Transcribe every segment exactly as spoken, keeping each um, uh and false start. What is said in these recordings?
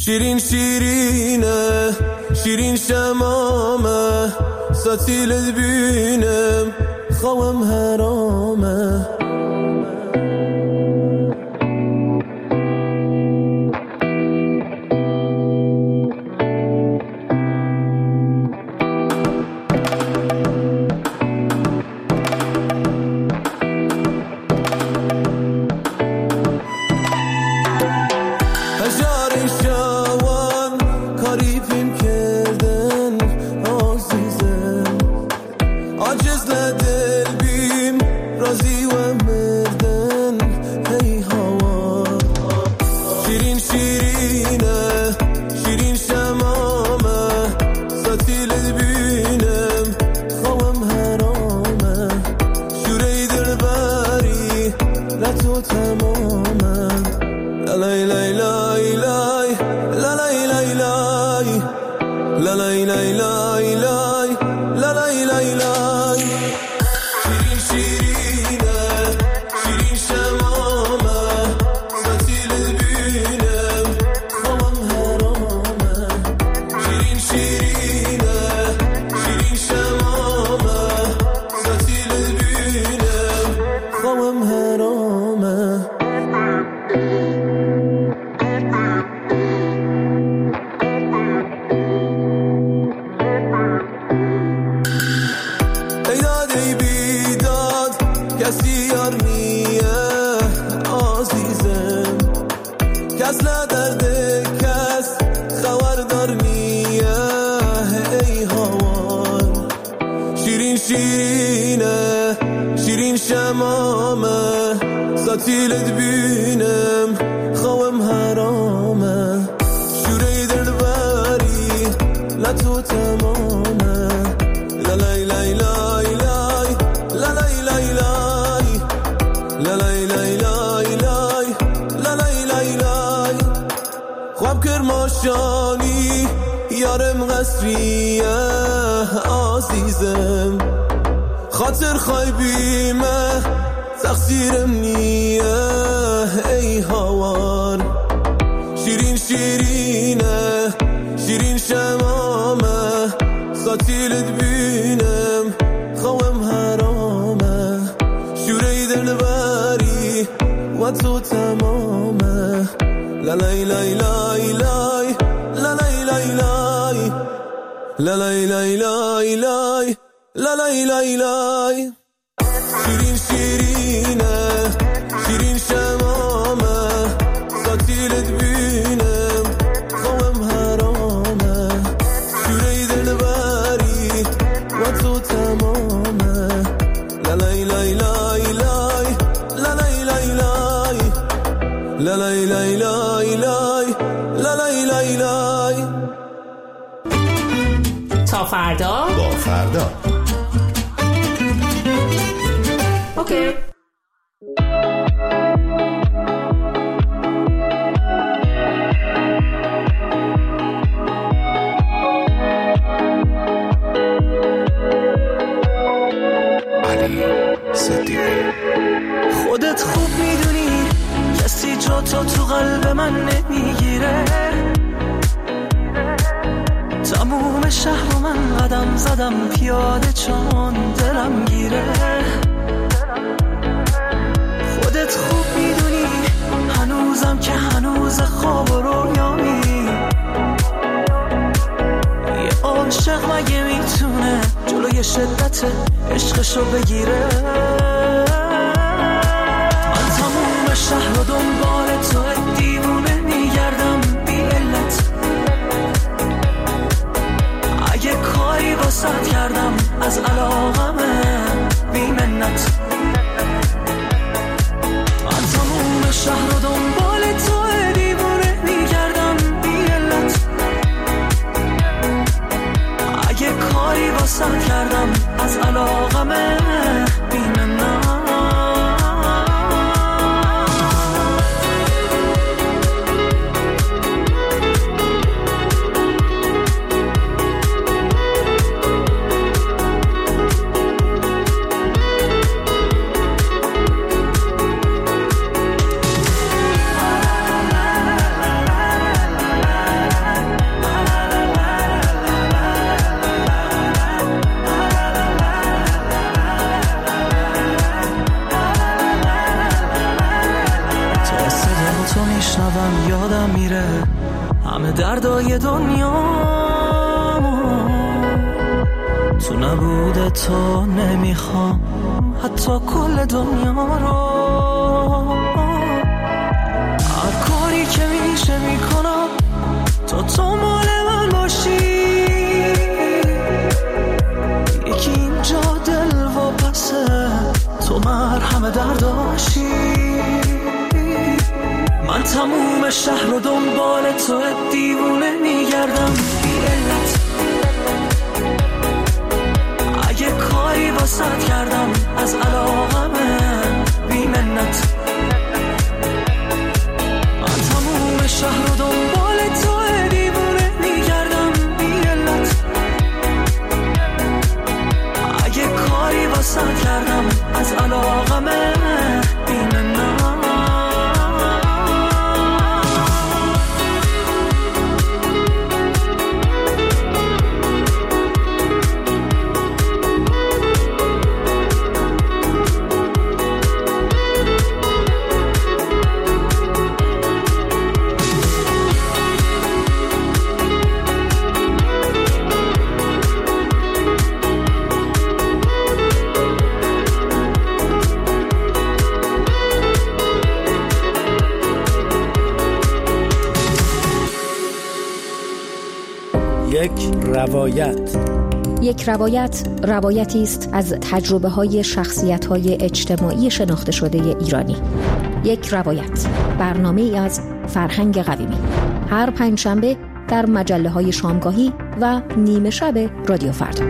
شیرین شیرینه شیرین شمامه ستیلت بینم خوام حرامه ستیلت بینم خوام حرامه شوره دلبری لطو تمامه لالای لای لای لای لالای لای لای لالای لای لای لای لالای لای لای خواب کرماشانی یارم قصریه عزیزم خاطر خایبیمه تقصیرم نیه ای هوار شیرین شیرینه شیرین شمامه ستیلت بینم خوام حرامه شوره دلبری و تو تمامه لالای لای لای لای لالای لای لای لالای لای لای لای لالای لای لای شیرین شیرینه شیرین شمامه ستیلت بینم خوام حرامه شوره دلبری و تو تمامه لالای لای لای لای لالای لای لای لالای لای لای لای لالای لای لای تا فردا با فردا اوکی. علی صدیقی خودت خوب میدونی کسی جا تو تو قلب من نمیگیره تموم شهر و من قدم زدم پیاده چون دلم گیره خودت خوب میدونی هنوزم که هنوز خواب و رویامی یه عاشق مگه میتونه جلوی شدت عشقشو بگیره من تموم شهر و دنبال تو دیوونه میگردم بی علت اگه کاری واسط کردم از علاقمه بی منت من تموم شهر و دنبال تو دیوونه میگردم بی علت اگه کاری واسط کردم از علاقمه بی منت میشنوم یادم میره همه دردای دنیا تو نبوده تو نمیخوام حتی کل دنیا رو هر کاری که میشه میکنم تا تو مال من باشی یکی اینجا دل و پسه تو مرهم درداشی من تموم شهر رو دنبال تو دیوونه میگردم بی علت اگه کاری واسط کردم از علاقمه بی منت من تموم شهر رو دنبال تو دیوونه میگردم بی علت اگه کاری واسط کردم از علاقمه بی منت یک روایت. یک روایت روایتی است از تجربه های شخصیت های اجتماعی شناخته شده ایرانی. یک روایت، برنامه ای از فرهنگ قویمی، هر پنجشنبه در مجله های شامگاهی و نیمه شب رادیو فردا.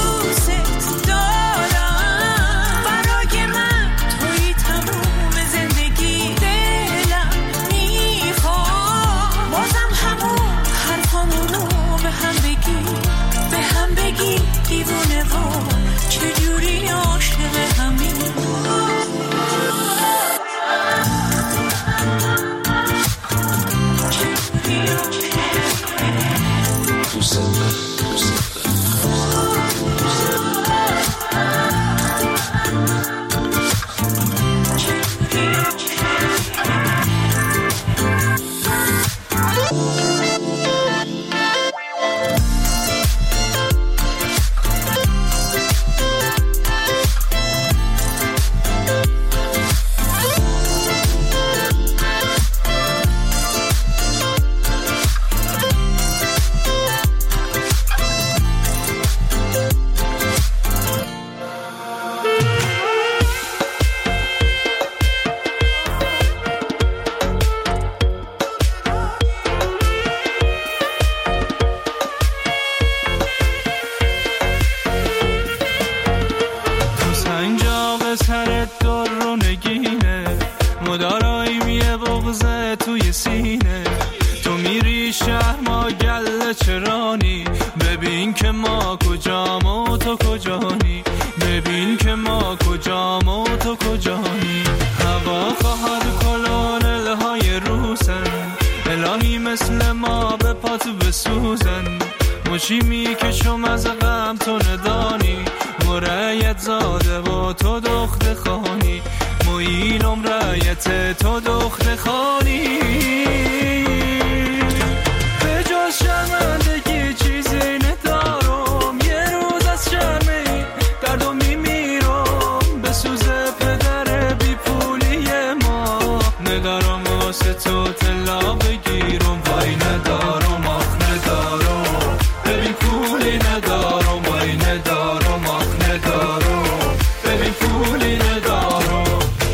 دوست دارم برای من توی تموم زندگی های سینه. تو میری شهر ما گله چرانی، ببین که ما کجام و تو کجانی، ببین که ما کجام و تو کجانی. هوا خواهد کلونل های روسن، الهی مثل ما به پاتو بسوزن. مشی می کشم از غم تو ندانی، مرایت زاده و تو دخت خانی، مویلم رایت تو دخت خانی. به جز شرمندگی چیزی ندارم، یه روز از شرمی دردو میمیرم. به سوز پدر بی پولی ما ندارم واسه تو طلا بگیرم. وای ندارم آخ ندارم، ببین پولی ندارم. وای ندارم آخ ندارم، ببین پولی ندارم.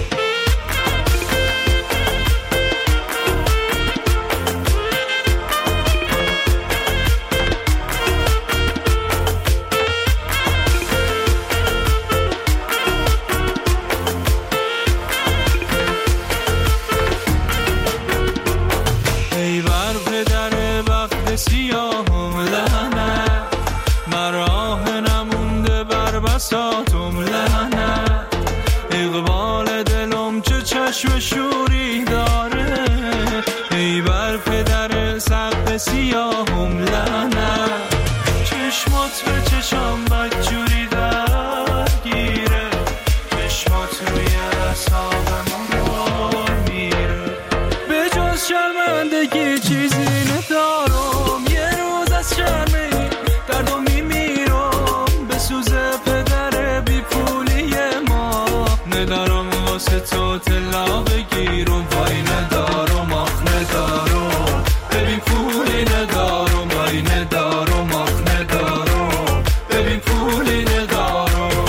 ای بر پدر وقت سیاهم لعنت، مراه نمونده بر بساطم لعنت. اقبال دلم چه چشم شوری داره، ای بر پدر سقف سیاهم لعنت. چشمات به چشم بدجوری درگیره، چشمات روی اعصابم میره. به جز شرمندگی چیزی ندارم، یه روز از شرمی دردو میمیرم. به سوز پدر بی پولی ما ندارم واسه تو طلا بگیرم. وای ندارم آخ ندارم، ببین پولی ندارم. وای ندارم آخ ندارم، ببین پولی ندارم.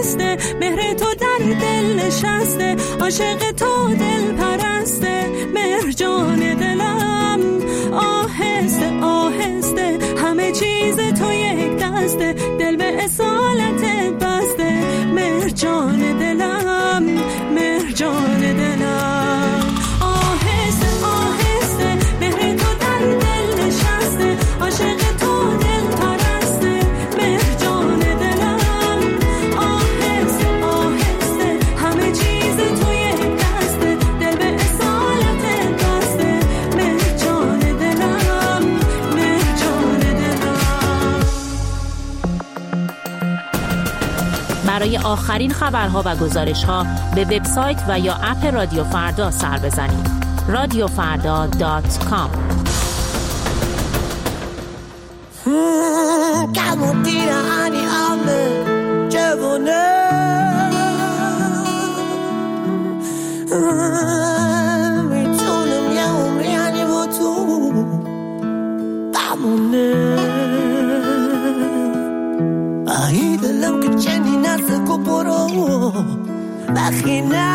عاشق تو دل پرسته. مرجان دلم، مرجان دلم. آهسته آهسته مهر تو در دل نشسته، عاشق تو دل پرسته، مرجان دلم. آهسته آهسته همه چیز تو یک دسته، دل به اصالت دسته، مرجان دلم، مرجان دلم. برای آخرین خبرها و گزارش‌ها به وبسایت و یا اپ رادیو فردا سر بزنید. رادیو فردا دات کام. Camottina ani ame cevone میتونم یه عمری یعنی با تو بمونه. ای دلم که چنی نزد و برو بخینه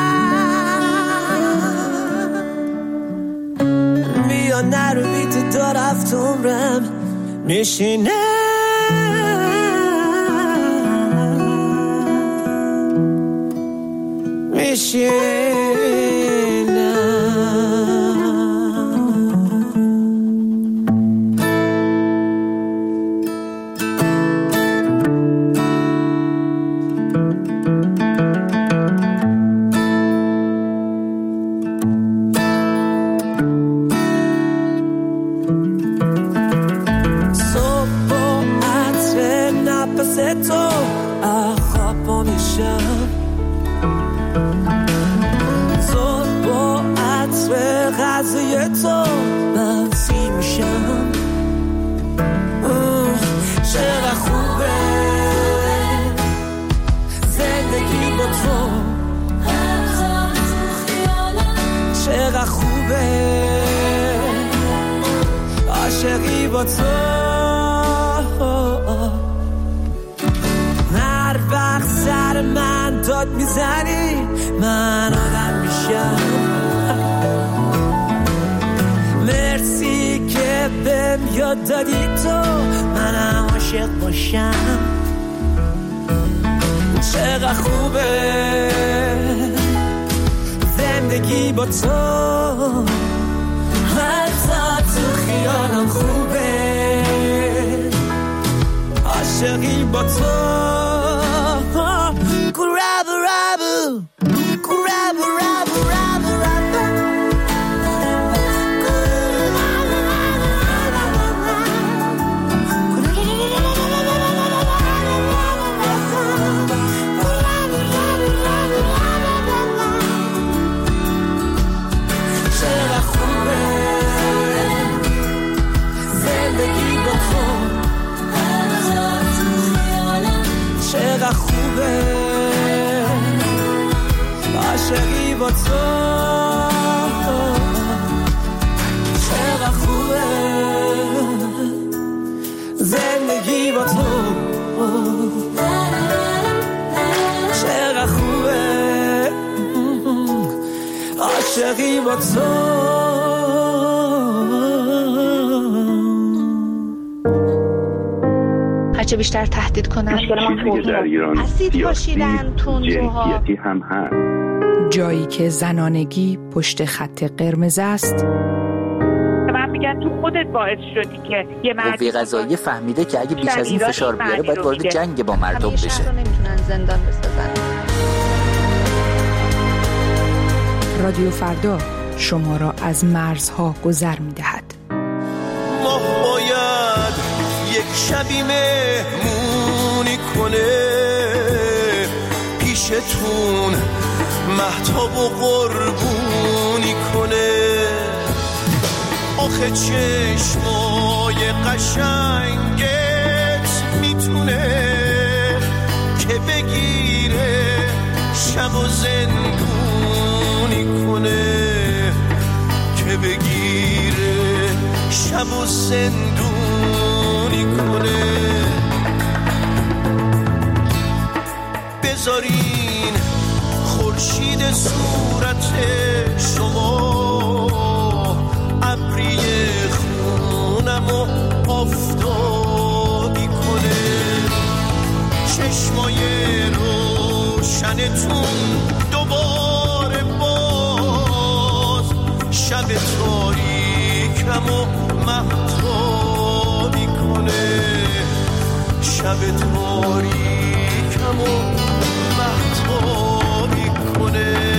بیا نروی تو دار هفت عمرم میشینه. میشینه تو منسی میشم. چقدر خوبه زندگی با تو، چقدر خوبه عاشقی با تو. هر وقت سر من داد میزنی من آدم میشم. مرسی که بهم یاد دادی تو منم عاشق باشم. چقدر خوبه زندگی با تو، حتی تو خیالم خوبه عاشقی با تو. گرابو رابو گرابو رابو رابو رابو چقدر خوبه عاشقی با تو. چقدر خوبه زندگی با تو. چقدر خوبه عاشقی با تو. هرچه بیشتر تهدید کنن چیزی که در ایران اسید پاشیدن تندروها جنسیتی هم هست. جایی که زنانگی پشت خط قرمز است. من میگن تو خودت باعث شدی که یه مرد قوه قضاییه فهمیده که اگه بیش از این فشار بیاره باید وارد جنگ با مردم بشه. شهر رو نمیتونن زندان بسازن. رادیو فردا شما را از مرزها گذر میدهد. ماه باید یک شبی مهمونی کنه پیشتون، مهتاب و قربونی کنه. آخه چشمای قشنگت میتونه که بگیره شب و زندونی کنه، که بگیره شب و زندونی کنه. بذارین خورشید صورت شما ابری خونمو آفتابی کنه. چشمای روشن تنتون دوباره باز شب تاریکم و مهتا میکنه، شب تاریکم و مهتا میکنه.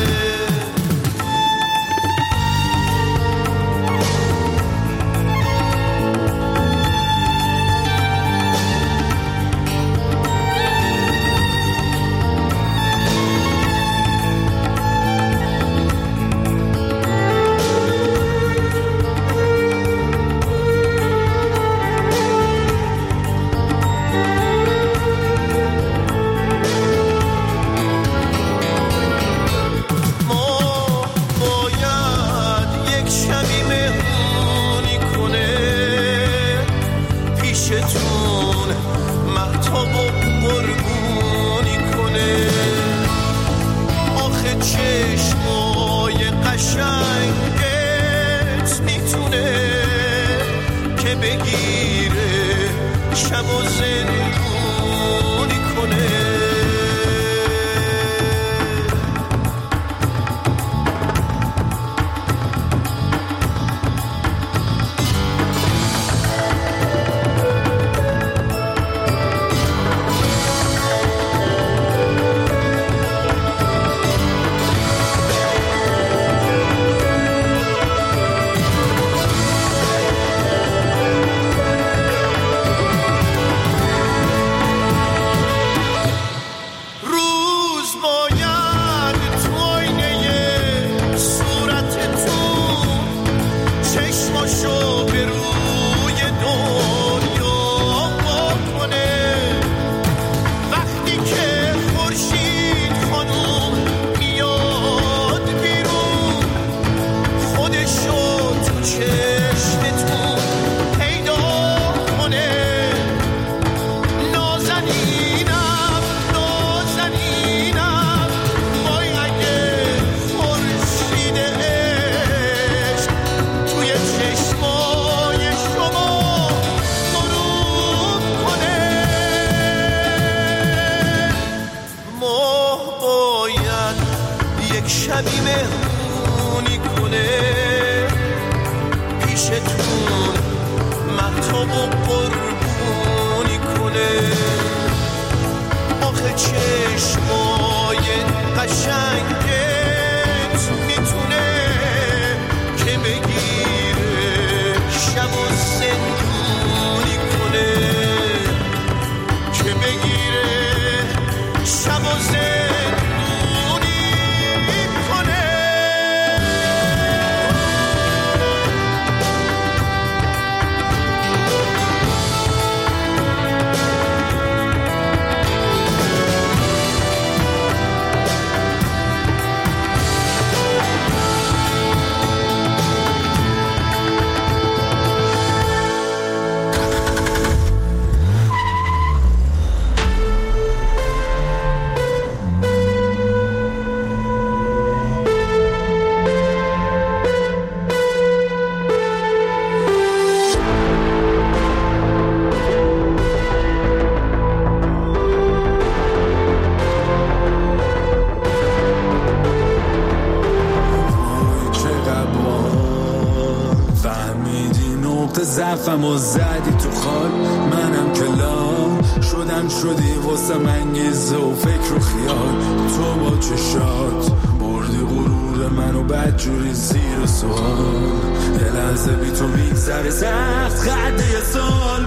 ضعفم و زدی تو خال، منم کلام شدم شدی واسه منگیزه و فکر و خیال. تو با چشات بردی غرور منو بدجوری زیر سوال، یه لحظه بی تو میگذره سخت قد یه سال.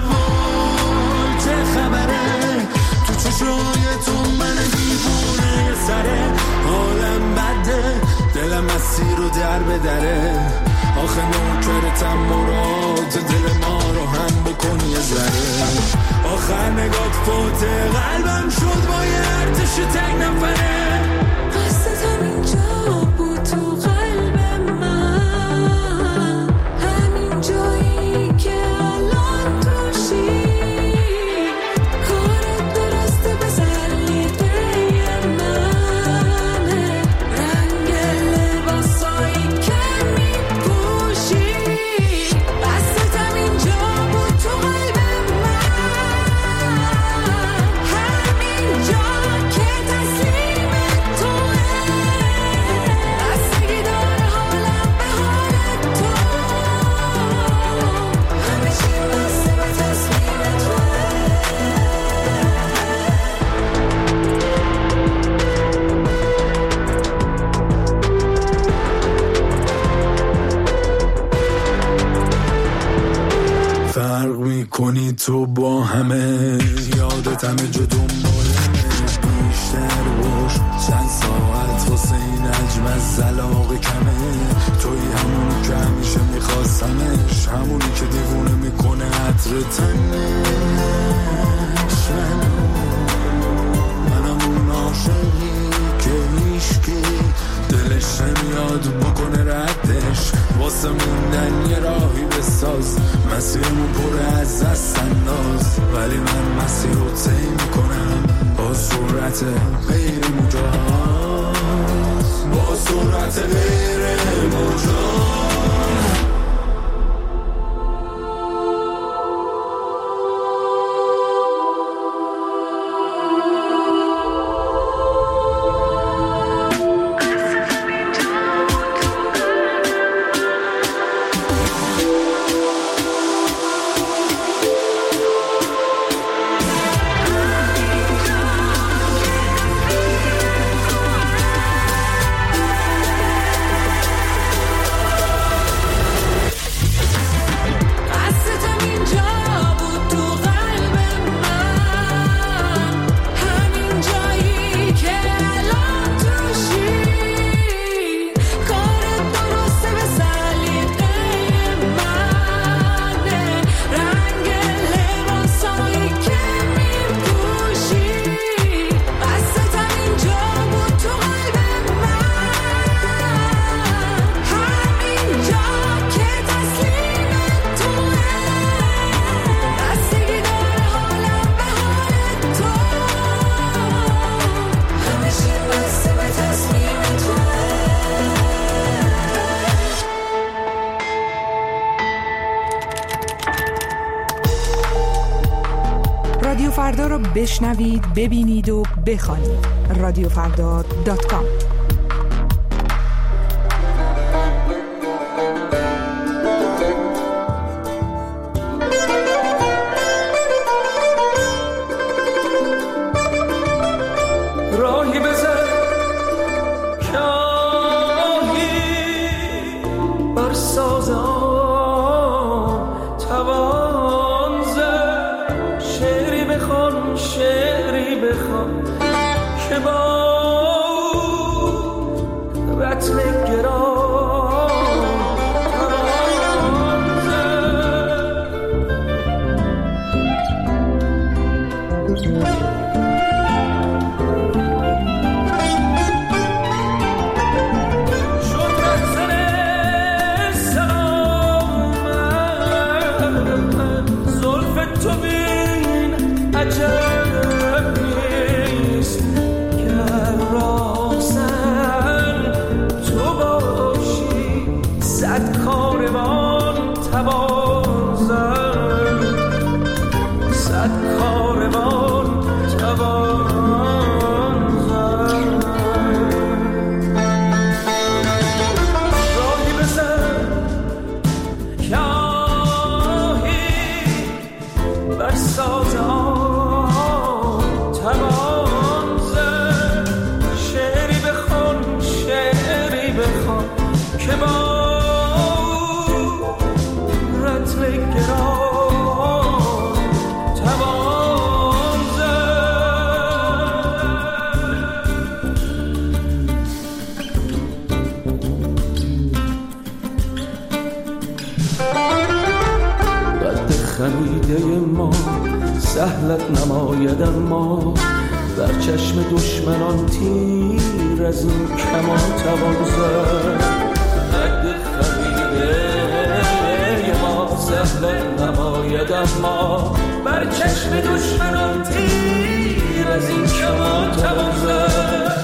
وای چه خبره تو چشای تو من دیوونه یه سره، حالم بده دلم مسیر رو در بدره. آخه نوکرتم مراد دل ما رو هم بکن یه ذره. آخر نگاه فوت قلبم شد با یه ارتش تک نفره. قصدم اینجا بود تو قلب من، همین جایی که الان توشی. کارت درسته به سلیقه منه، رنگ لباسایی که تو با همه یادت همه جو دنبالمه بیشتر باش چند ساعت واسه این عجم از زلاق کمه توی همونی که همیشه میخواستمش همونی که دیوونه میکنه عطر تنش منم اون عاشقی که هیشکی دلش نمیاد بکنه ردش واسه موندن یه راهی بساز مسیرمون پر از دست انداز ولی من مسیر رو طی میکنم با سرعت غیر مجاز با سرعت غیر مجاز رادیو فردا رو بشنوید، ببینید و بخوانید. رادیو فردا دات کام. راهی بزن کاهی بر سازم توان زد شعری بخوان شعری بخوان که با رتل گران توان زد سهلت نماید اما در چشم دشمنان تیر از این کمان توان زد قد خمیده ما سهلت نماید اما بر چشم دشمنان تیر از این کمان توان زد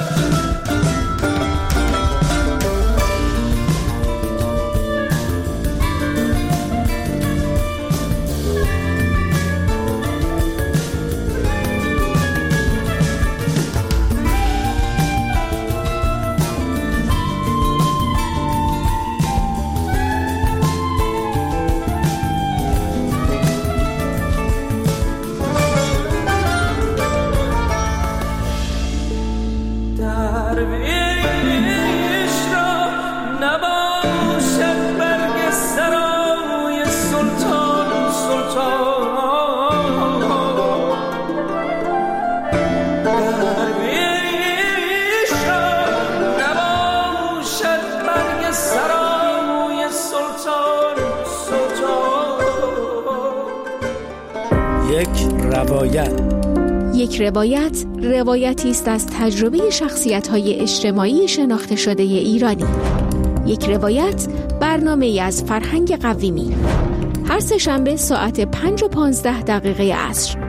سلطان سلطان روایت. یک روایت روایتی است از تجربه شخصیت‌های اجتماعی شناخته شده ایرانی. یک روایت برنامه‌ای از فرهنگ قویمی. هر سه شنبه ساعت پنج و پانزده دقیقه عصر.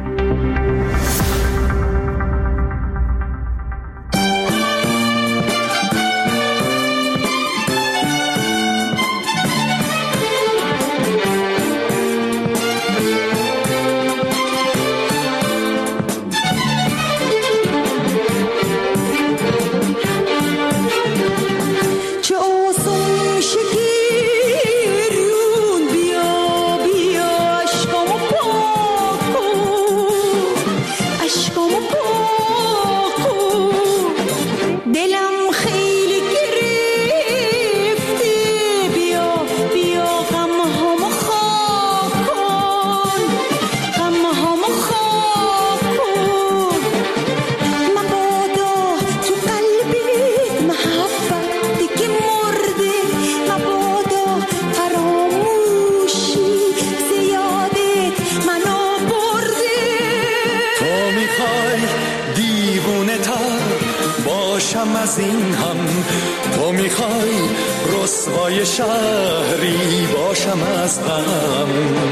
از این هم تو میخوای رسوای شهری باشم از غم،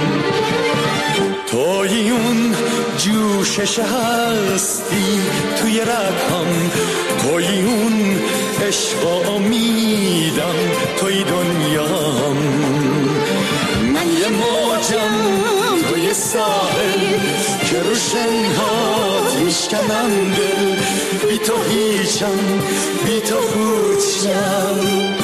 توی اون جوشش هستی توی رگم، توی اون عشق و امیدم، توی دنیام. من یه موجم توی ساحل که رو شنهات میشکنم دل، بی تو هیچم بی تو پوچم.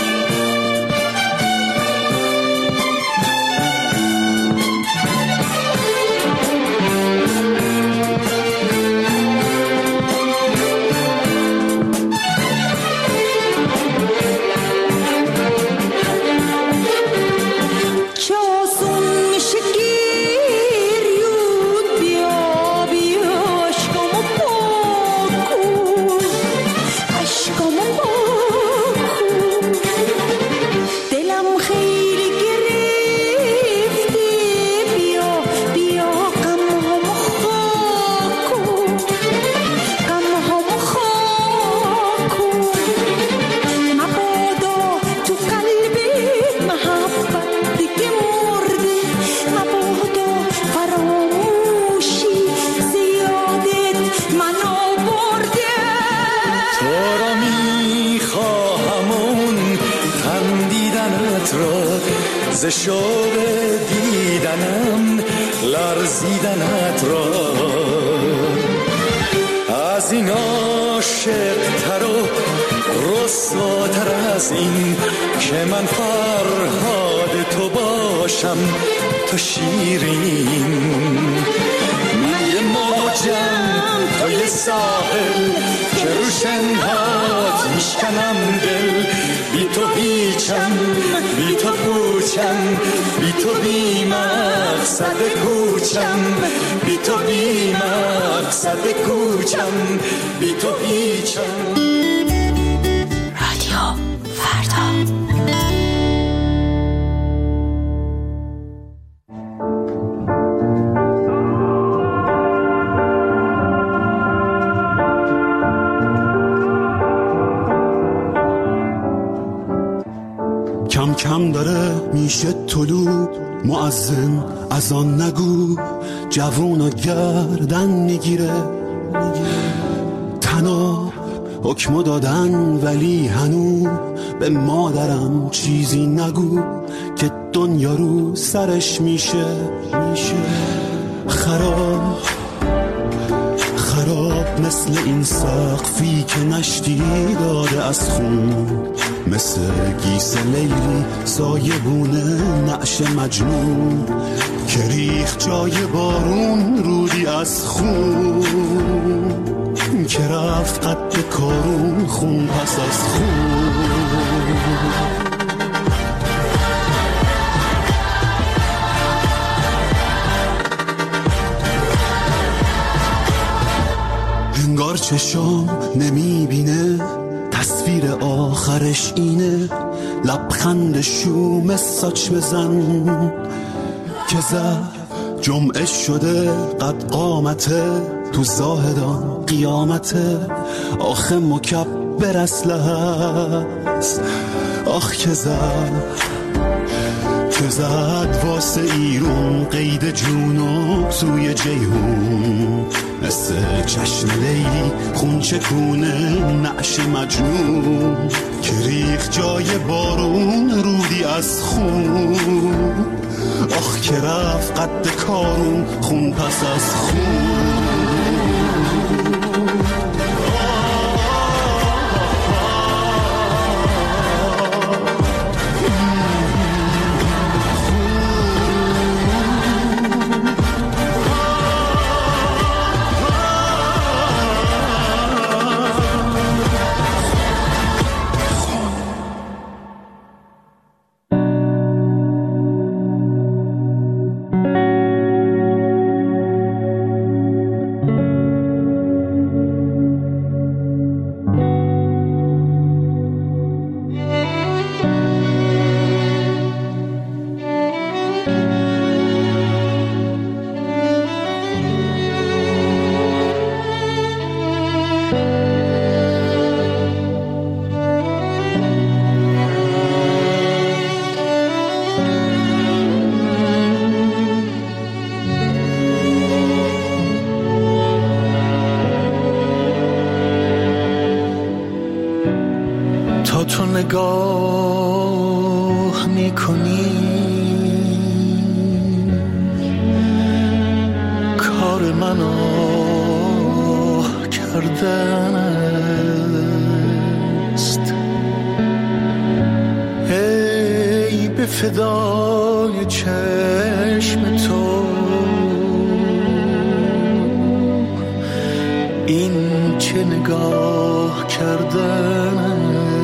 ز شوق دیدنم لرزیدنت را، از این عاشق تر و رسواتر از این که من فرهاد تو باشم تو شیرین. من یه موجم توی ساحل که رو شنهات میشکنم دل، بی تو هیچم بی تو پوچم، بی تو بی مقصد کوچم، بی تو بی مقصد کوچم، بی تو هیچم. رادیو فردا. کم کم داره میشه طلوع مؤذن از آن نگو، جوونا گردن میگیره تناب حکمو دادن، ولی هنو به مادرم چیزی نگو که دنیا رو سرش میشه میشه خراب خراب، مثل این سقفی که نشتی داده از خون، مثل گیس لیلی سایبونه نعش مجنون که ریخ جای بارون رودی از خون، که رفت قد کارون خون پس از خون. انگار چشام نمیبینه تصویر آخرش اینه، لبخند شوم ساچ بزن که زد جمعه شده قد قامته، تو زاهدان قیامته، آخه مکبر اسلحه است. آخ که زد که زد واسه ایرون قید جونو توی جیهون، مثل چشم لیلی خون چکونه نعش مجنون، که ریخ جای بارون رودی از خون. آخ که رفت قد کارون خون پس از خون. نگاه میکنی کار من آه کردن است. ای به فدای چشم تو این چه نگاه کردن است.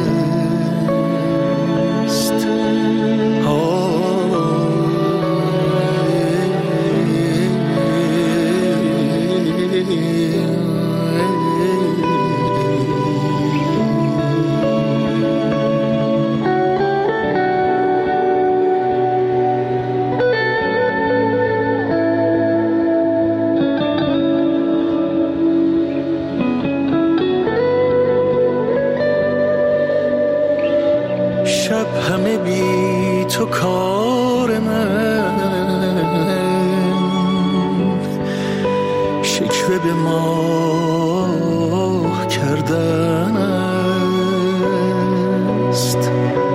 شب همه بی تو کار من شکوه به ماه کردن است.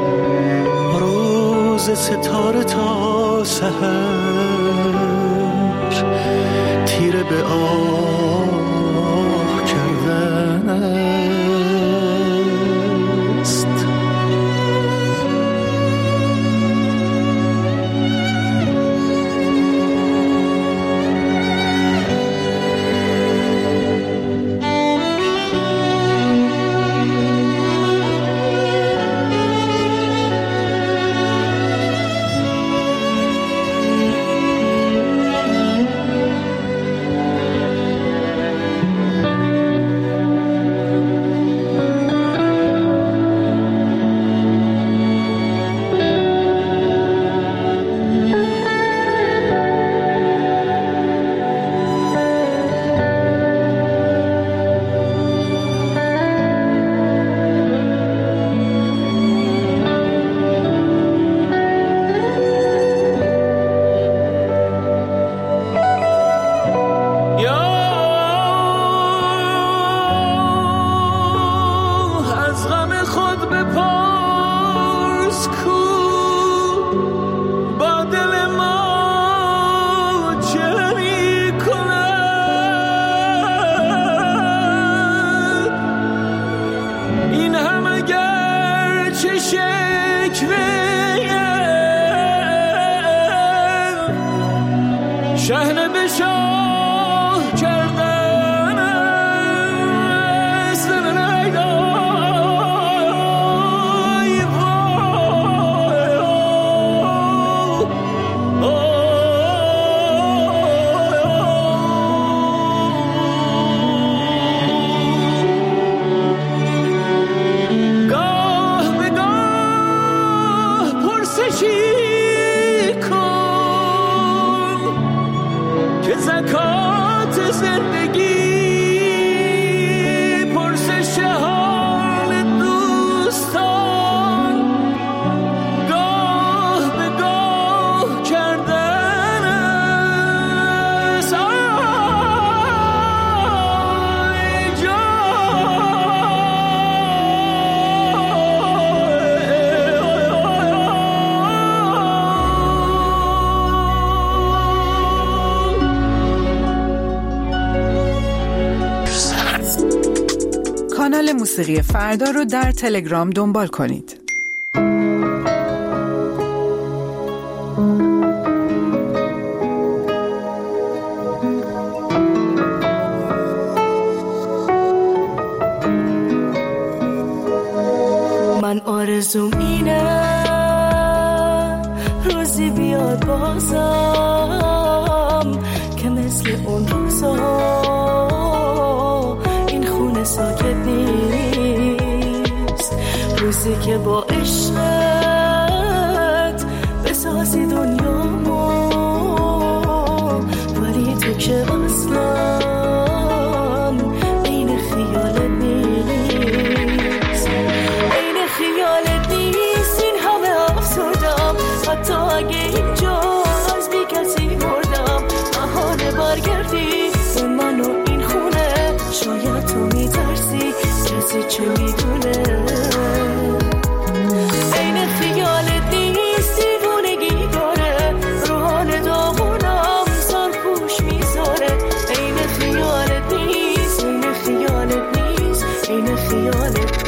روز ستاره تا سحر تیره به آه کردن است. کانال موسیقی فردا رو در تلگرام دنبال کنید. من آرزوم اینه روزی بیاد بازم که مثل اون روزا این خونه ساکت نیست، روزی که با عشقت بسازی دنیامو، ولی تو که اصلا این خیالت نیست، این خیالت نیست، این همه افسردم، حتی اگه اینجا از بی کسی مردم، بهانه برگردی به من و این خونه، شاید تو میترسی کسی چه میدونه، این خیالت نیست، دیوونگی داره، روحان داغونم سرپوش میذاره، این خیالت نیست، این خیالت نیست، این خیالت نیست.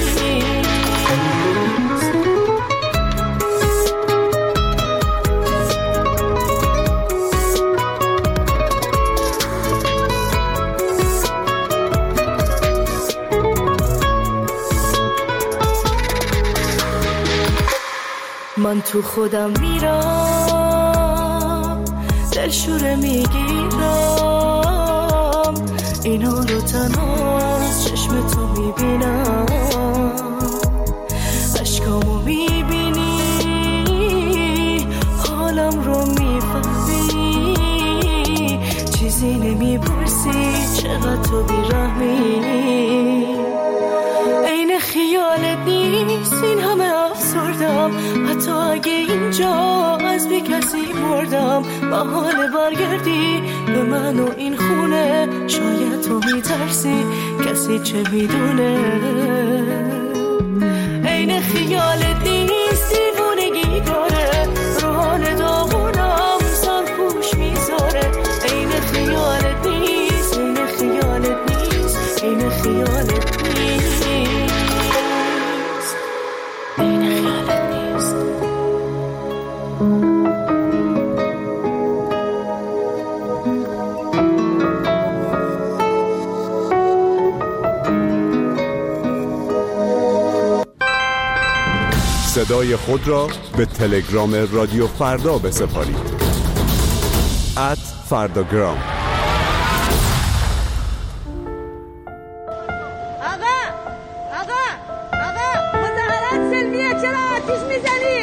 من تو خودم میرم، دلشوره میگیرم، اینا رو تنها از چشم تو میبینم، اشکامو میبینی، حالم رو میفهمی، چیزی نمیپرسی، چقدر تو بیرحمی، این خیالت نیست، این همه افسردم، حتی اگه اینجا از بی کسی مردم، بهانه برگردی به من و این خونه، شاید تو میترسی کسی چه میدونه، این خیالت نیست، دیوونگی داره، روحان داغونم سرپوش میذاره، این خیالت نیست، این خیالت نیست، این خیالت نیست، این خیالت نیست. صدای خود را به تلگرام رادیو فردا بسپارید. ات فرداگرام. آقا آقا آقا مظاهرات سلمیه، چرا آتیش میزنی؟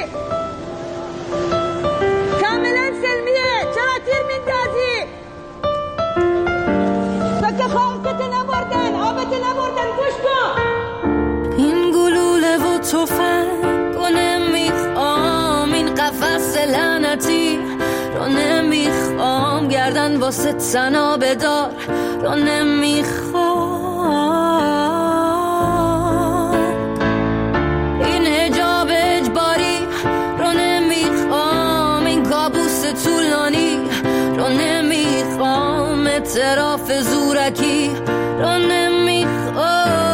کاملا سلمیه، چرا تیر میندازی؟ تو که خواهدت نبردن، آبت نبردن، گوش کن. این گلوله و تفنگ رو نمیخوام، این قفس لعنتی رو نمیخوام، گردن واسه تنا بدار رو نمیخوام، این حجاب اجباری رو نمیخوام، این کابوس طولانی رو نمیخوام، اعتراف زورکی رو نمیخوام،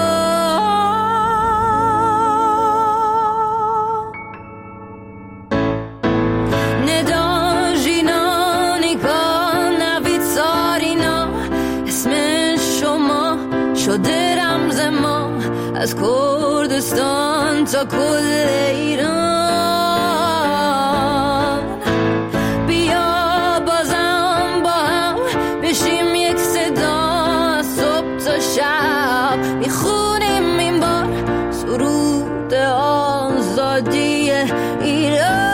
شده رمز ما از کردستان تا کل ایران، بیا بازم با هم بشیم یک صدا، صبح تا شب میخونیم این بار سرود آزادی ایران.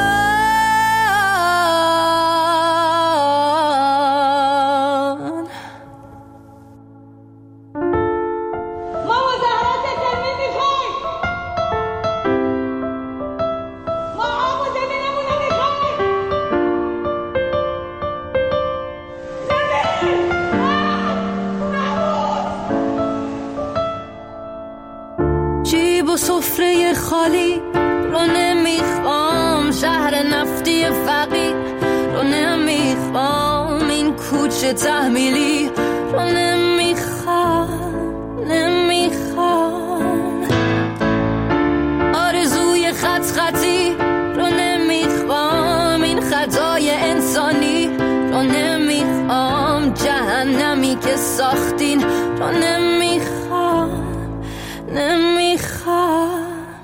سفره خالی رو نمیخوام، شهر نفتی فقیر رو نمیخوام، این کوچه تحمیلی رو نمیخوام، نمیخوام، ساختین رو نمیخوام نمیخوام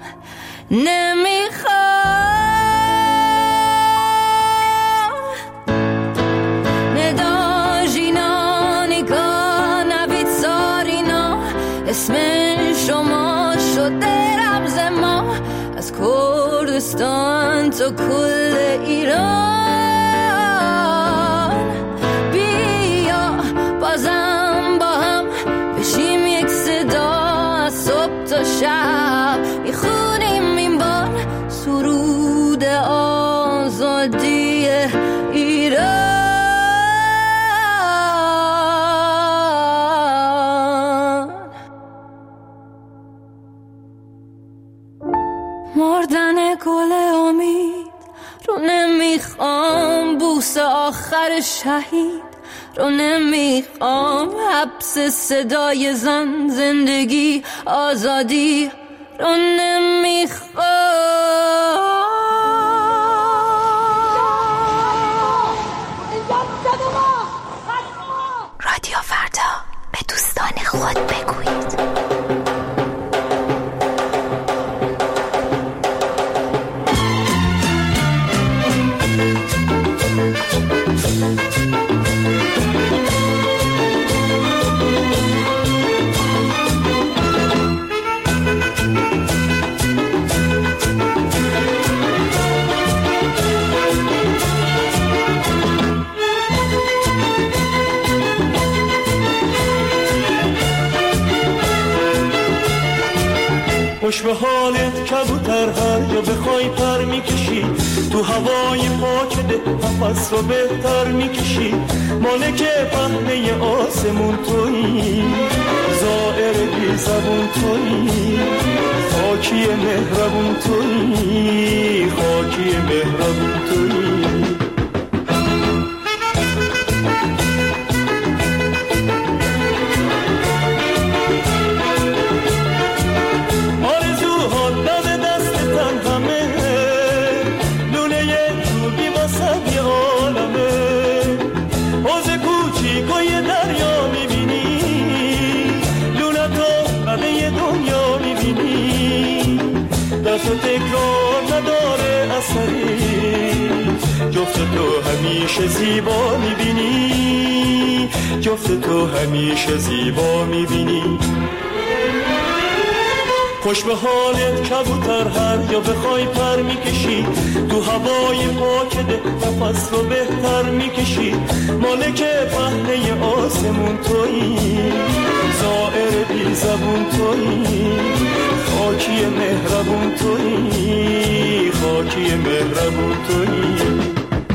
نمیخوام نداجینا نگاه نبید سارینا اسم شما شده رمز ما از کردستان تا کل ایران بیا بازم با هم بشیم یک صدا از صبح تا شب میخونیم این بار سرود آزادی ایران مردن گل امید رو نمیخوام بوس آخر شهید رو نمیخوام حبس صدای زن زندگی آزادی رو نمیخوام رادیو فردا به دوستان خود بگویید. خوش به حالت کبوتر هر یا بخوای پر میکشی تو هوای پاک ده نفس رو بهتر میکشی مالک پهنه آسمون تویی زائر بی زبون تویی خاکی مهربون تویی خاکی مهربون تویی تو تکرار نداره اثری جفت تو همیشه زیبا میبینی جفت تو همیشه زیبا میبینی خوش به حالت کبوتر هر یا بخوای پر میکشی تو هوای پاک ده نفس رو بهتر میکشی مالک پهنه آسمون تویی زائر بی زبون تویی خاکی مهربون تویی خاکی مهربون تویی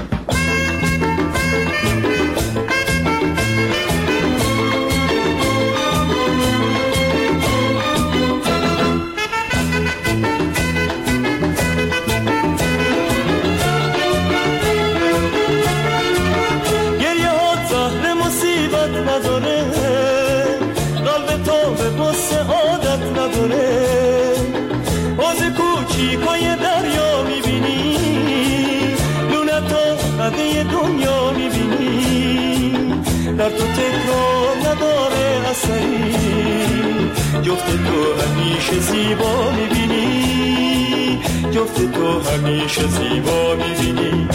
دنیا میبینی در تو تکرار نداره اثری جفت تو همیشه زیبا میبینی جفت تو همیشه زیبا میبینی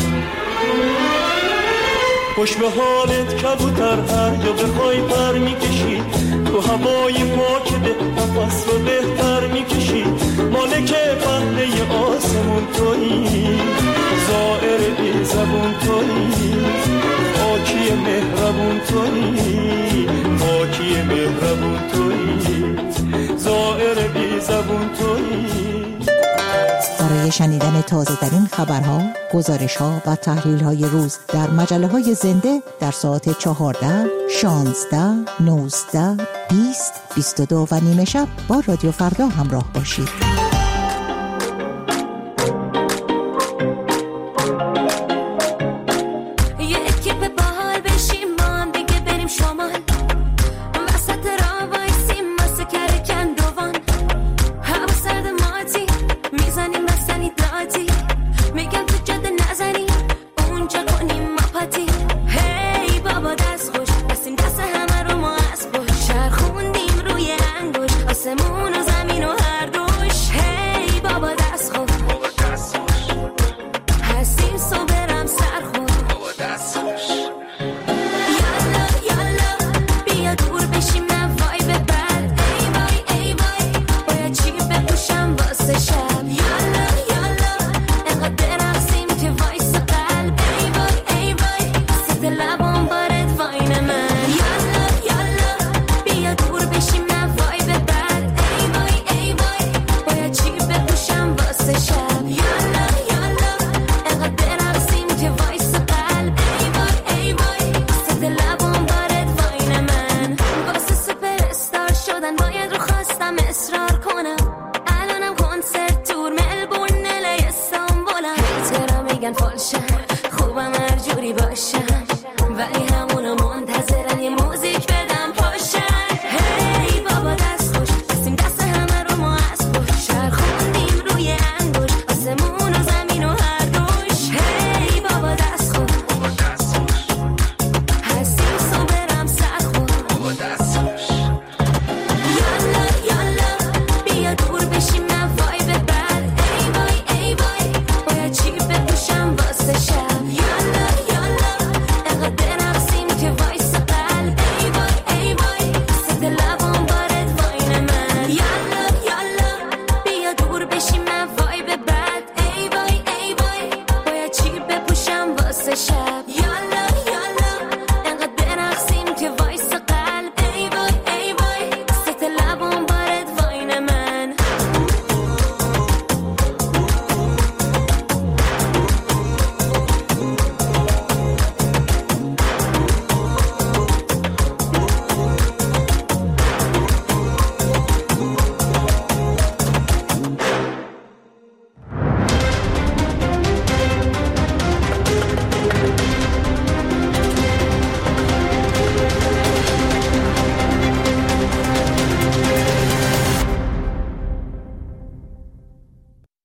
خوش به حالت کبوتر هر یا بخوای پر میکشی تو هوای پاک ده نفس رو بهتر میکشی مالک پهنه آسمون تویی زائر بی زبون تویی خاکی مهربون تویی خاکی مهربون تویی زائر بی زبون تویی. برای شنیدن تازه ترین خبرها، گزارش ها و تحلیل های روز در مجله های زنده در ساعت چهارده، شانزده، نوزده، بیست، بیست و دو و نیمه شب با رادیو فردا همراه باشید. Hey baba دست خوش بسیم دست همه رو ما بگن فالشم خوبم هر جوری باشم ولی همونو منتظرن یه موزیک بدم پاشن هی بابا دست خوش بسیم دست همه رو ما از خوش چرخوندیم روی انگوش آسمون و زمین و هر روش هی بابا دست خوش هستیم سو برم سر خوش بابا دست خوش یالا یالا بیا دور بشیم من وایب بد ای وای ای وای باید چی بپوشم واسه شب یالا یالا انقدر نقصیم که وایس قلب ای وای ای وای سد لبان بارد واین من یالا یالا بیا دور بشیم